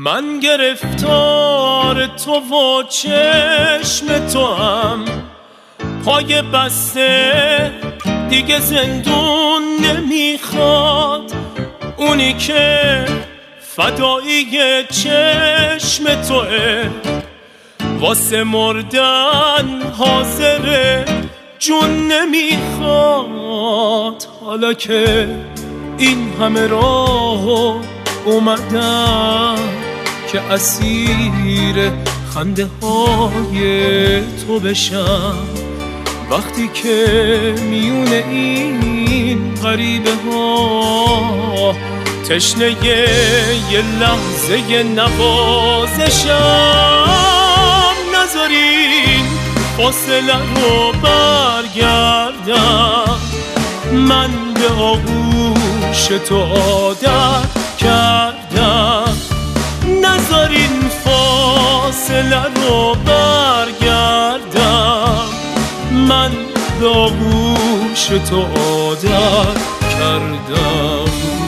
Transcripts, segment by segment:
من گرفتار تو و چشم تو هم پای بسته دیگه زندون نمیخواد. اونی که فدایی چشم توه واسه مردن حاضره جون نمیخواد. حالا که این همه راه اومدم که اسیر خنده های تو بشم، وقتی که میونه این غریبه ها تشنه یه لحظه نوازشم، نذارین فاصله رو برگردم. من به آغوش تو عادت کردم، نذارین فاصله رو برگردم. من به آغوش تو عادت کردم.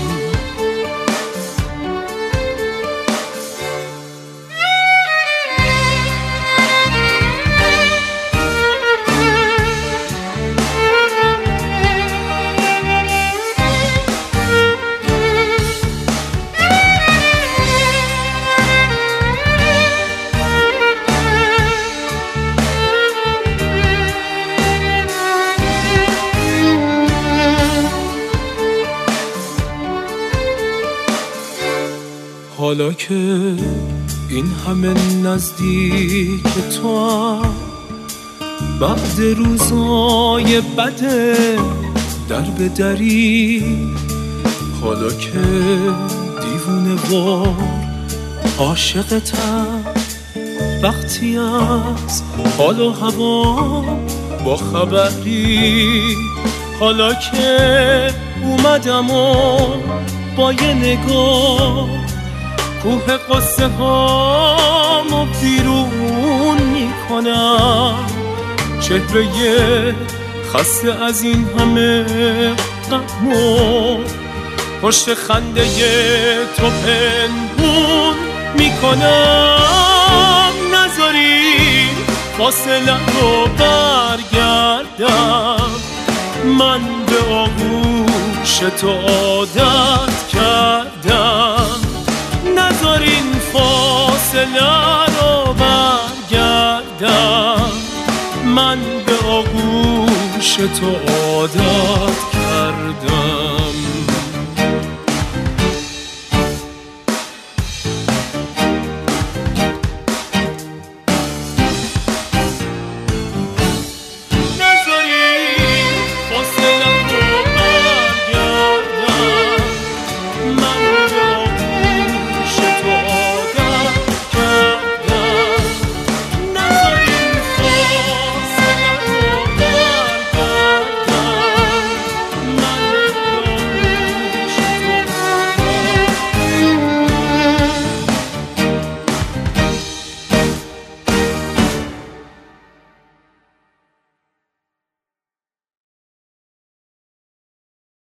حالا که این همه نزدیک تو هم بعد روزای بد در به دری، حالا که دیوونه وار عاشقتم، وقتی از حال و هوا با خبری، حالا که اومدم و با یه نگاه کوه قصه هامو بیرون میکنم، چهره خسته از این همه غم و پشت خنده تو پنهون میکنم. نذاری فاصله رو برگردم، من به آغوش تو عادت کردم. نذارین فاصله رو برگردم، من به آغوش تو عادت